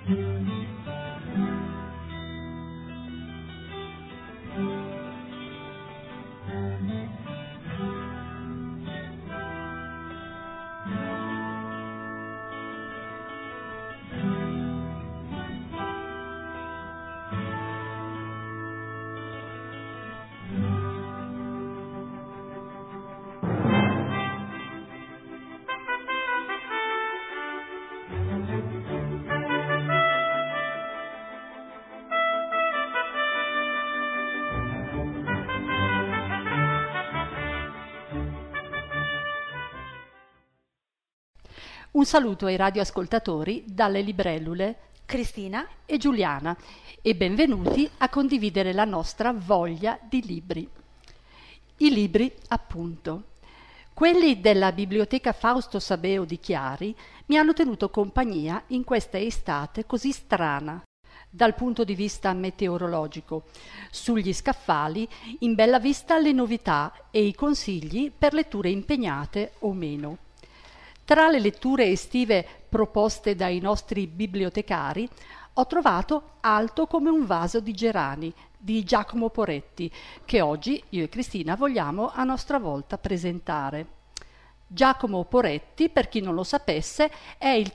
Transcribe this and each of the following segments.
Un saluto ai radioascoltatori dalle librellule Cristina e Giuliana e benvenuti a condividere la nostra voglia di libri. I libri, appunto. Quelli della Biblioteca Fausto Sabeo di Chiari mi hanno tenuto compagnia in questa estate così strana dal punto di vista meteorologico. Sugli scaffali, in bella vista le novità e i consigli per letture impegnate o meno. Tra le letture estive proposte dai nostri bibliotecari ho trovato Alto come un vaso di gerani di Giacomo Poretti, che oggi io e Cristina vogliamo a nostra volta presentare. Giacomo Poretti, per chi non lo sapesse, è il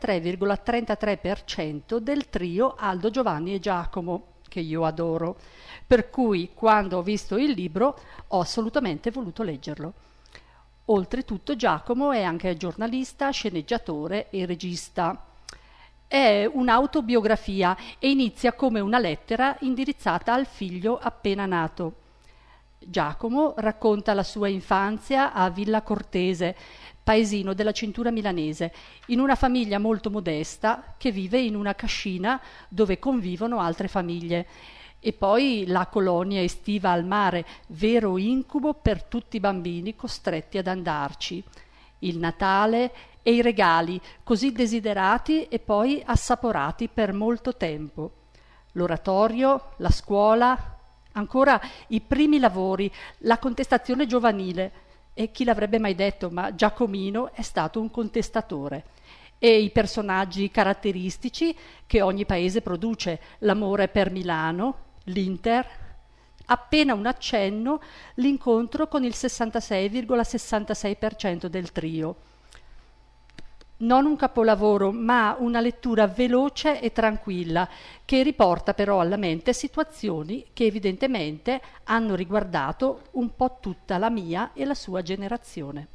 33,33% del trio Aldo, Giovanni e Giacomo, che io adoro, per cui quando ho visto il libro ho assolutamente voluto leggerlo. Oltretutto Giacomo è anche giornalista, sceneggiatore e regista. È un'autobiografia e inizia come una lettera indirizzata al figlio appena nato. Giacomo racconta la sua infanzia a Villa Cortese, paesino della cintura milanese, in una famiglia molto modesta che vive in una cascina dove convivono altre famiglie. E poi la colonia estiva al mare, vero incubo per tutti i bambini costretti ad andarci. Il Natale e i regali, così desiderati e poi assaporati per molto tempo. L'oratorio, la scuola, ancora i primi lavori, la contestazione giovanile. E chi l'avrebbe mai detto, ma Giacomino è stato un contestatore. E i personaggi caratteristici che ogni paese produce, l'amore per Milano, l'Inter, appena un accenno, l'incontro con il 66,66% del trio. Non un capolavoro, ma una lettura veloce e tranquilla, che riporta però alla mente situazioni che evidentemente hanno riguardato un po' tutta la mia e la sua generazione.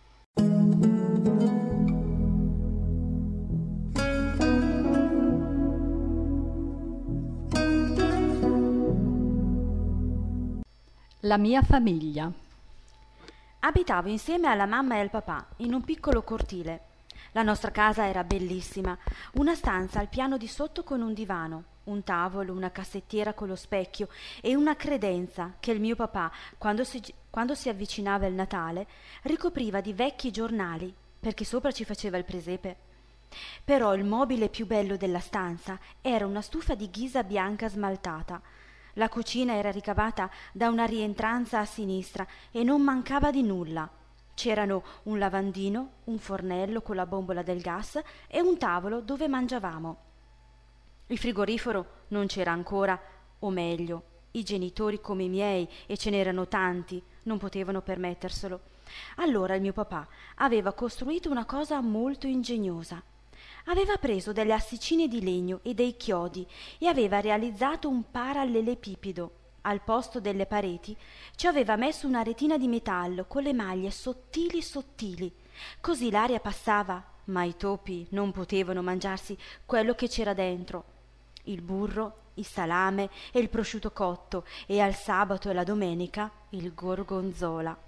La mia famiglia. Abitavo insieme alla mamma e al papà in un piccolo cortile. La nostra casa era bellissima, una stanza al piano di sotto con un divano, un tavolo, una cassettiera con lo specchio e una credenza che il mio papà, quando si avvicinava il Natale, ricopriva di vecchi giornali, perché sopra ci faceva il presepe. Però il mobile più bello della stanza era una stufa di ghisa bianca smaltata. La cucina era ricavata da una rientranza a sinistra e non mancava di nulla. C'erano un lavandino, un fornello con la bombola del gas e un tavolo dove mangiavamo. Il frigorifero non c'era ancora, o meglio, i genitori come i miei, e ce n'erano tanti, non potevano permetterselo. Allora il mio papà aveva costruito una cosa molto ingegnosa. Aveva preso delle assicine di legno e dei chiodi e aveva realizzato un parallelepipedo. Al posto delle pareti ci aveva messo una retina di metallo con le maglie sottili sottili. Così l'aria passava, ma i topi non potevano mangiarsi quello che c'era dentro. Il burro, il salame e il prosciutto cotto e al sabato e la domenica il gorgonzola.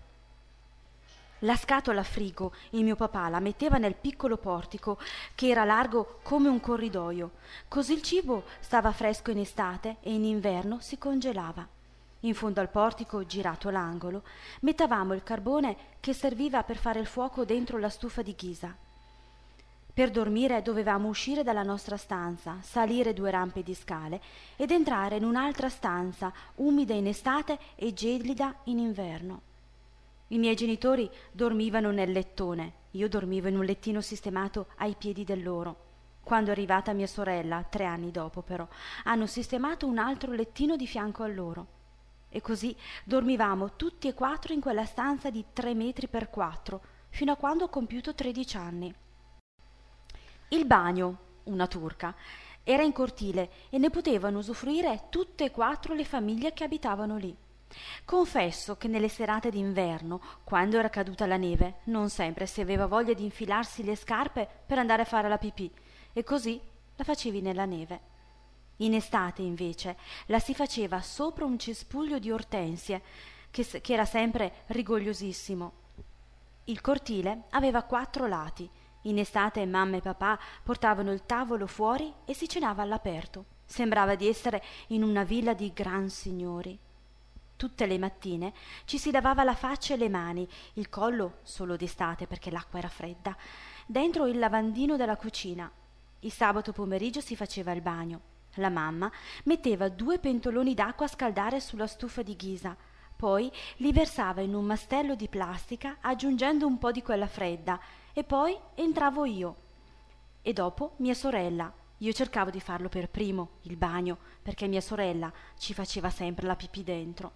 La scatola a frigo il mio papà la metteva nel piccolo portico che era largo come un corridoio, così il cibo stava fresco in estate e in inverno si congelava. In fondo al portico, girato l'angolo, mettavamo il carbone che serviva per fare il fuoco dentro la stufa di ghisa. Per dormire dovevamo uscire dalla nostra stanza, salire 2 rampe di scale ed entrare in un'altra stanza, umida in estate e gelida in inverno. I miei genitori dormivano nel lettone, io dormivo in un lettino sistemato ai piedi del loro. Quando è arrivata mia sorella, 3 anni dopo però, hanno sistemato un altro lettino di fianco a loro. E così dormivamo tutti e 4 in quella stanza di 3 metri per 4, fino a quando ho compiuto 13 anni. Il bagno, una turca, era in cortile e ne potevano usufruire tutte e 4 le famiglie che abitavano lì. Confesso che nelle serate d'inverno, quando era caduta la neve, non sempre si aveva voglia di infilarsi le scarpe per andare a fare la pipì, e così la facevi nella neve. In estate, invece, la si faceva sopra un cespuglio di ortensie, che era sempre rigogliosissimo. Il cortile aveva 4 lati. In estate mamma e papà portavano il tavolo fuori e si cenava all'aperto. Sembrava di essere in una villa di gran signori. Tutte le mattine ci si lavava la faccia e le mani, il collo solo d'estate perché l'acqua era fredda, dentro il lavandino della cucina. Il sabato pomeriggio si faceva il bagno. La mamma metteva 2 pentoloni d'acqua a scaldare sulla stufa di ghisa, poi li versava in un mastello di plastica aggiungendo un po' di quella fredda e poi entravo io. E dopo mia sorella. Io cercavo di farlo per primo, il bagno, perché mia sorella ci faceva sempre la pipì dentro.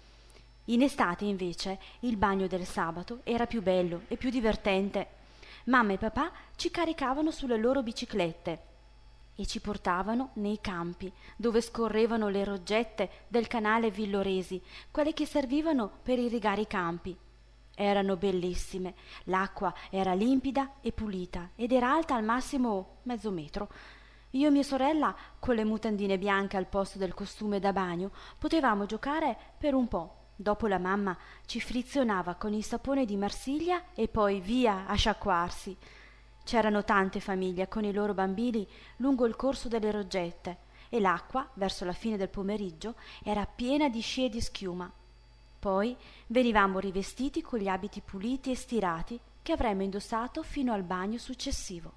In estate, invece, il bagno del sabato era più bello e più divertente. Mamma e papà ci caricavano sulle loro biciclette e ci portavano nei campi, dove scorrevano le roggette del canale Villoresi, quelle che servivano per irrigare i campi. Erano bellissime, l'acqua era limpida e pulita ed era alta al massimo mezzo metro. Io e mia sorella, con le mutandine bianche al posto del costume da bagno, potevamo giocare per un po'. Dopo la mamma ci frizionava con il sapone di Marsiglia e poi via a sciacquarsi. C'erano tante famiglie con i loro bambini lungo il corso delle roggette e l'acqua, verso la fine del pomeriggio, era piena di scie di schiuma. Poi venivamo rivestiti con gli abiti puliti e stirati che avremmo indossato fino al bagno successivo.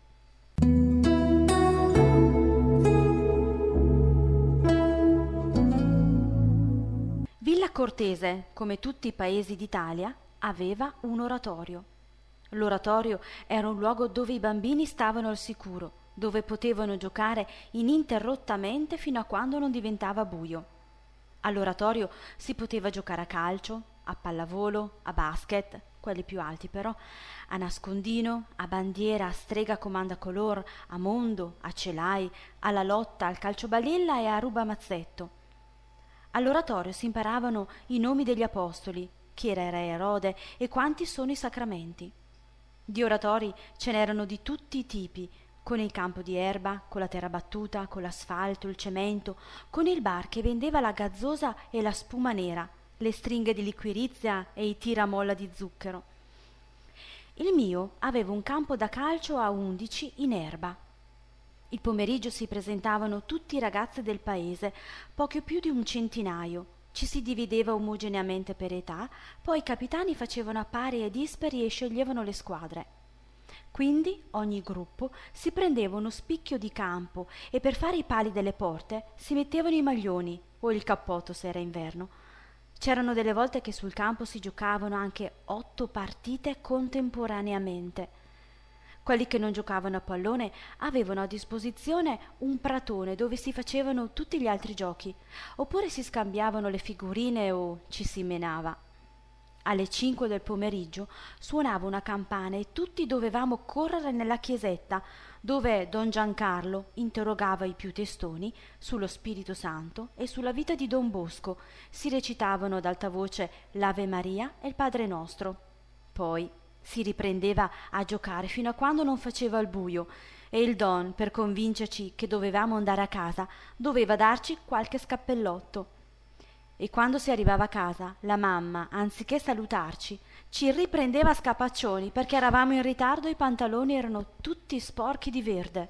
Villa Cortese, come tutti i paesi d'Italia, aveva un oratorio. L'oratorio era un luogo dove i bambini stavano al sicuro, dove potevano giocare ininterrottamente fino a quando non diventava buio. All'oratorio si poteva giocare a calcio, a pallavolo, a basket, quelli più alti però, a nascondino, a bandiera, a strega comanda color, a mondo, a celai, alla lotta, al calciobalilla e a rubamazzetto. All'oratorio si imparavano i nomi degli apostoli, chi era re Erode e quanti sono i sacramenti. Di oratori ce n'erano di tutti i tipi, con il campo di erba, con la terra battuta, con l'asfalto, il cemento, con il bar che vendeva la gazzosa e la spuma nera, le stringhe di liquirizia e i tiramolla di zucchero. Il mio aveva un campo da calcio a 11 in erba. Il pomeriggio si presentavano tutti i ragazzi del paese, poco più di un centinaio. Ci si divideva omogeneamente per età, poi i capitani facevano a pari e dispari e sceglievano le squadre. Quindi ogni gruppo si prendeva uno spicchio di campo e per fare i pali delle porte si mettevano i maglioni o il cappotto se era inverno. C'erano delle volte che sul campo si giocavano anche 8 partite contemporaneamente. Quelli che non giocavano a pallone avevano a disposizione un pratone dove si facevano tutti gli altri giochi, oppure si scambiavano le figurine o ci si menava. Alle 5 del pomeriggio suonava una campana e tutti dovevamo correre nella chiesetta, dove don Giancarlo interrogava i più testoni sullo Spirito Santo e sulla vita di Don Bosco. Si recitavano ad alta voce l'Ave Maria e il Padre Nostro. Poi si riprendeva a giocare fino a quando non faceva il buio e il don, per convincerci che dovevamo andare a casa, doveva darci qualche scappellotto. E quando si arrivava a casa, la mamma, anziché salutarci, ci riprendeva a scapaccioni perché eravamo in ritardo e i pantaloni erano tutti sporchi di verde.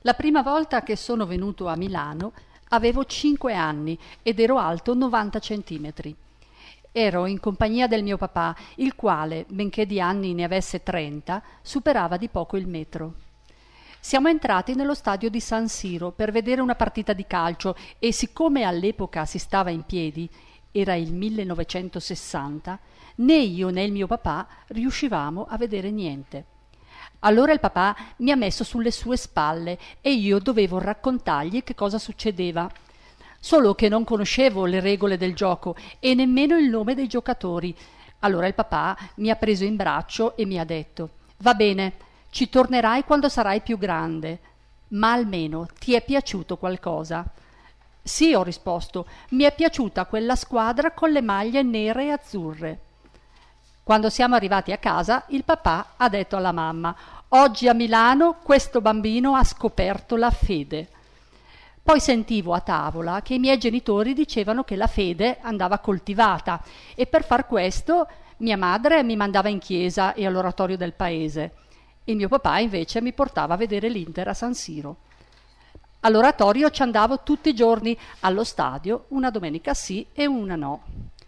La prima volta che sono venuto a Milano avevo 5 anni ed ero alto 90 centimetri. Ero in compagnia del mio papà, il quale, benché di anni ne avesse 30, superava di poco il metro. Siamo entrati nello stadio di San Siro per vedere una partita di calcio e siccome all'epoca si stava in piedi, era il 1960, né io né il mio papà riuscivamo a vedere niente. Allora il papà mi ha messo sulle sue spalle e io dovevo raccontargli che cosa succedeva. Solo che non conoscevo le regole del gioco e nemmeno il nome dei giocatori. Allora il papà mi ha preso in braccio e mi ha detto: «Va bene, ci tornerai quando sarai più grande, ma almeno ti è piaciuto qualcosa?» «Sì», ho risposto, «mi è piaciuta quella squadra con le maglie nere e azzurre». Quando siamo arrivati a casa, il papà ha detto alla mamma: «Oggi a Milano questo bambino ha scoperto la fede». Poi sentivo a tavola che i miei genitori dicevano che la fede andava coltivata e per far questo mia madre mi mandava in chiesa e all'oratorio del paese. Il mio papà invece mi portava a vedere l'Inter a San Siro. All'oratorio ci andavo tutti i giorni, allo stadio una domenica sì e una no.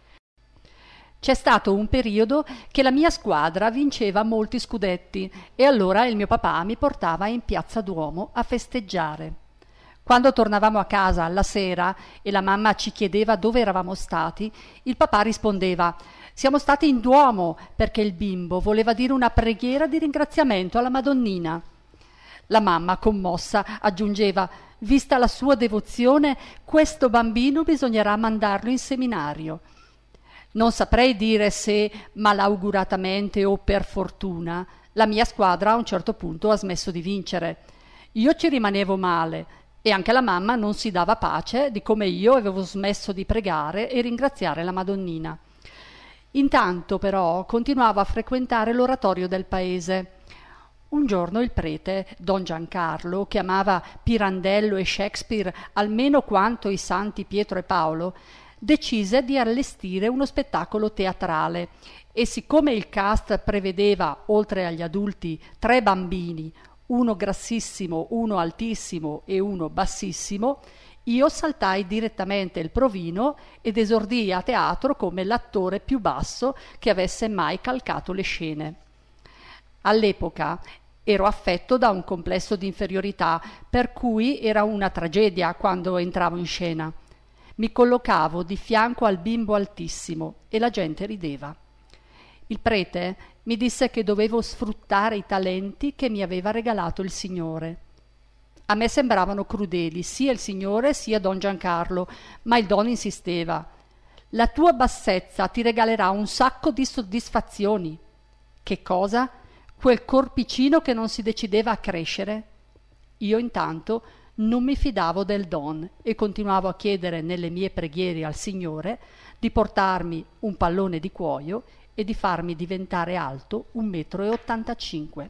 C'è stato un periodo che la mia squadra vinceva molti scudetti e allora il mio papà mi portava in Piazza Duomo a festeggiare. Quando tornavamo a casa alla sera e la mamma ci chiedeva dove eravamo stati, il papà rispondeva: «Siamo stati in Duomo perché il bimbo voleva dire una preghiera di ringraziamento alla Madonnina». La mamma, commossa, aggiungeva: «Vista la sua devozione, questo bambino bisognerà mandarlo in seminario». Non saprei dire se malauguratamente o per fortuna la mia squadra a un certo punto ha smesso di vincere. Io ci rimanevo male e anche la mamma non si dava pace di come io avevo smesso di pregare e ringraziare la Madonnina. Intanto però continuavo a frequentare l'oratorio del paese. Un giorno il prete, don Giancarlo, che amava Pirandello e Shakespeare almeno quanto i santi Pietro e Paolo, decise di allestire uno spettacolo teatrale e siccome il cast prevedeva, oltre agli adulti, 3 bambini, uno grassissimo, uno altissimo e uno bassissimo, io saltai direttamente il provino ed esordii a teatro come l'attore più basso che avesse mai calcato le scene. All'epoca ero affetto da un complesso di inferiorità, per cui era una tragedia quando entravo in scena. Mi collocavo di fianco al bimbo altissimo e la gente rideva. Il prete mi disse che dovevo sfruttare i talenti che mi aveva regalato il Signore. A me sembravano crudeli sia il Signore sia don Giancarlo, ma il don insisteva: «La tua bassezza ti regalerà un sacco di soddisfazioni». Che cosa? Quel corpicino che non si decideva a crescere? Io intanto non mi fidavo del don e continuavo a chiedere nelle mie preghiere al Signore di portarmi un pallone di cuoio e di farmi diventare alto 1,85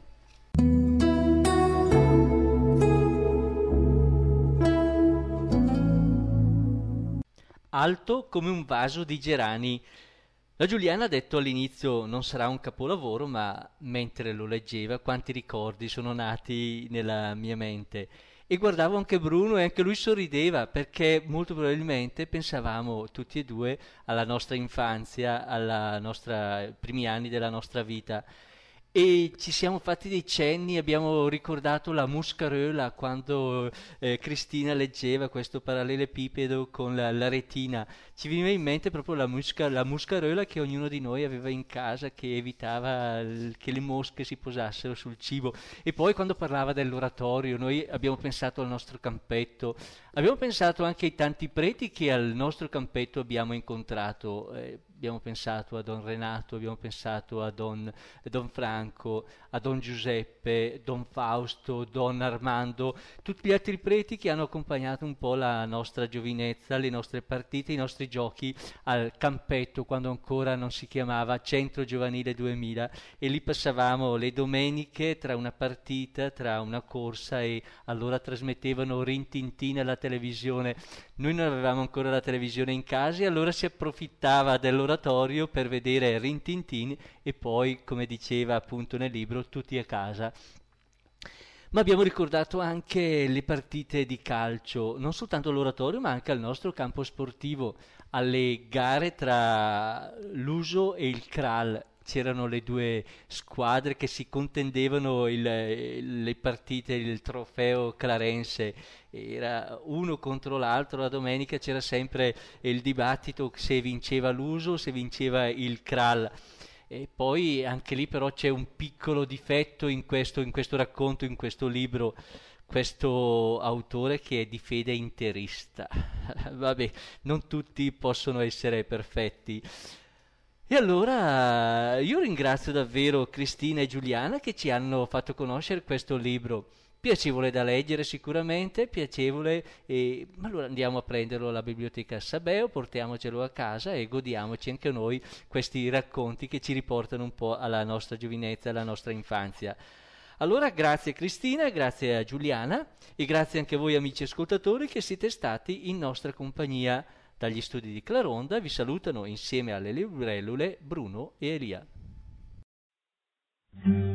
m. Alto come un vaso di gerani. La Giuliana ha detto all'inizio non sarà un capolavoro, ma mentre lo leggeva quanti ricordi sono nati nella mia mente. E guardavo anche Bruno e anche lui sorrideva perché molto probabilmente pensavamo tutti e due alla nostra infanzia, ai primi anni della nostra vita. E ci siamo fatti dei cenni, abbiamo ricordato la muscarola quando Cristina leggeva questo parallelepipedo con la retina. Ci veniva in mente proprio la muscarola che ognuno di noi aveva in casa, che evitava che le mosche si posassero sul cibo. E poi quando parlava dell'oratorio noi abbiamo pensato al nostro campetto, abbiamo pensato anche ai tanti preti che al nostro campetto abbiamo incontrato. Abbiamo pensato a Don Renato, abbiamo pensato a Don Franco, a Don Giuseppe, Don Fausto, Don Armando, tutti gli altri preti che hanno accompagnato un po' la nostra giovinezza, le nostre partite, i nostri giochi al campetto, quando ancora non si chiamava Centro Giovanile 2000, e lì passavamo le domeniche tra una partita, tra una corsa, e allora trasmettevano Rin Tin Tin alla televisione. Noi non avevamo ancora la televisione in casa e allora si approfittava dell'oratorio per vedere Rin Tin Tin e poi, come diceva appunto nel libro, tutti a casa. Ma abbiamo ricordato anche le partite di calcio, non soltanto all'oratorio, ma anche al nostro campo sportivo, alle gare tra l'Uso e il Kral. C'erano le due squadre che si contendevano le partite, il trofeo clarense. Era uno contro l'altro, la domenica c'era sempre il dibattito se vinceva l'Uso, se vinceva il Kral. E poi anche lì però c'è un piccolo difetto in questo racconto, in questo libro, questo autore che è di fede interista. Vabbè, non tutti possono essere perfetti. E allora io ringrazio davvero Cristina e Giuliana che ci hanno fatto conoscere questo libro. Piacevole da leggere sicuramente, piacevole, ma allora andiamo a prenderlo alla biblioteca Sabeo, portiamocelo a casa e godiamoci anche noi questi racconti che ci riportano un po' alla nostra giovinezza, alla nostra infanzia. Allora grazie Cristina, grazie a Giuliana e grazie anche a voi amici ascoltatori che siete stati in nostra compagnia. Dagli studi di Claronda vi salutano insieme alle librellule Bruno e Elia.